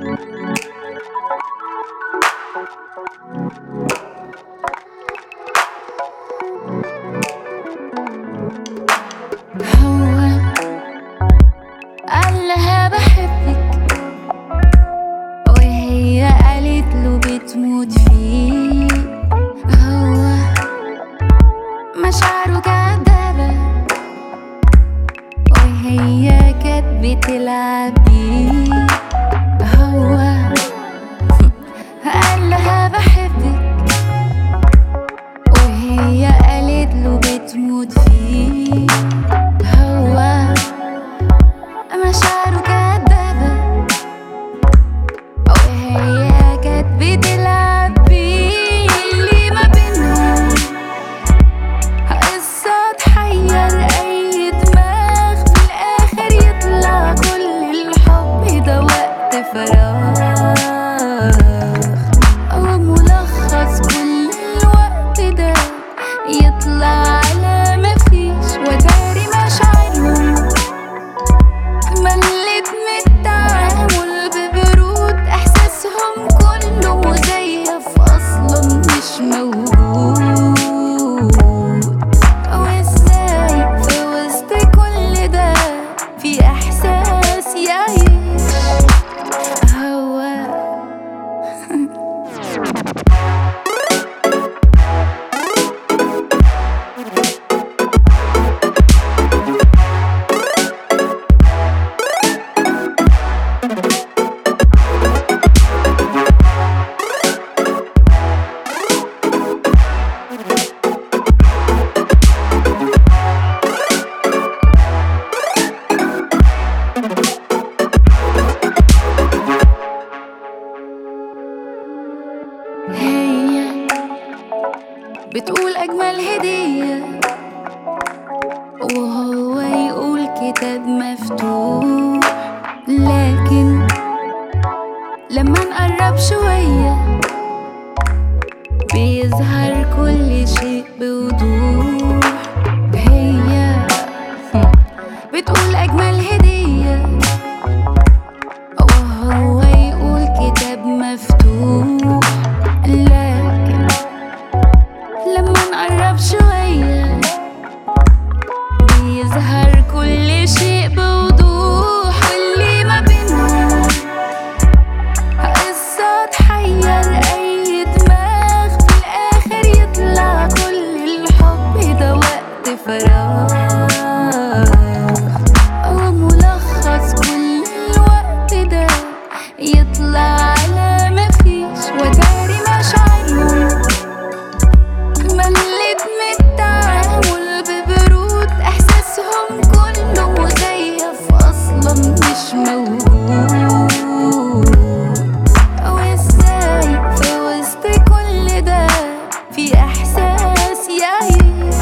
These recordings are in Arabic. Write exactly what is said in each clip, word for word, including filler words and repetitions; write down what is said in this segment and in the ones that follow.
هو قالها بحبك وهي قالت له بتموت فيه. هو مشاعره كدابة وهي كانت بتلعب بيه. هو قالها بحبك وهي قالت له بتموت فيه. هو مشاعره كدابة وهي كانت بتلعب بيه. اللي ما بينهم قصة تحير أي دماغ، في الآخر يطلع كل الحب ده وقت فراغ. وملخص كل الوقت ده يطلع على مفيش، وتاري مشاعرهم ملت من التعامل ببرود. احساسهم كله مزيف اصلا مش موجود. وازاي في وسط كل ده في احساس يعيش؟ هو هي بتقول أجمل هدية وهو يقول كتاب مفتوح. لكن لما نقرب شوية بيظهر كل شيء بوضوح. هي بتقول أجمل هدية وهو يقول كتاب مفتوح. لكن لما نقرب شوية بيظهر كل شيء بوضوح. واللي ما بينهم قصة تحير أي دماغ، في الآخر يطلع كل الحب ده وقت فراغ. وملخص كل الوقت ده يطلع على مفيش، وتاري مشاعرهم ملت من التعامل ببرود. احساسهم كله مزيف اصلا مش موجود. وازاي في وسط كل ده في احساس يعيش؟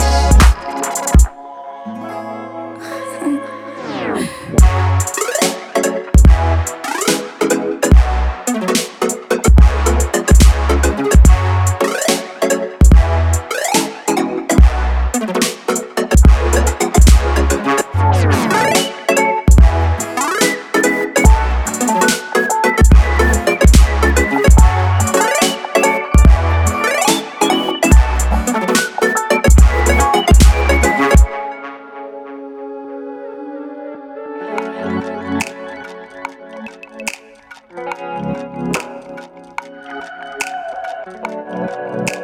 Thank you.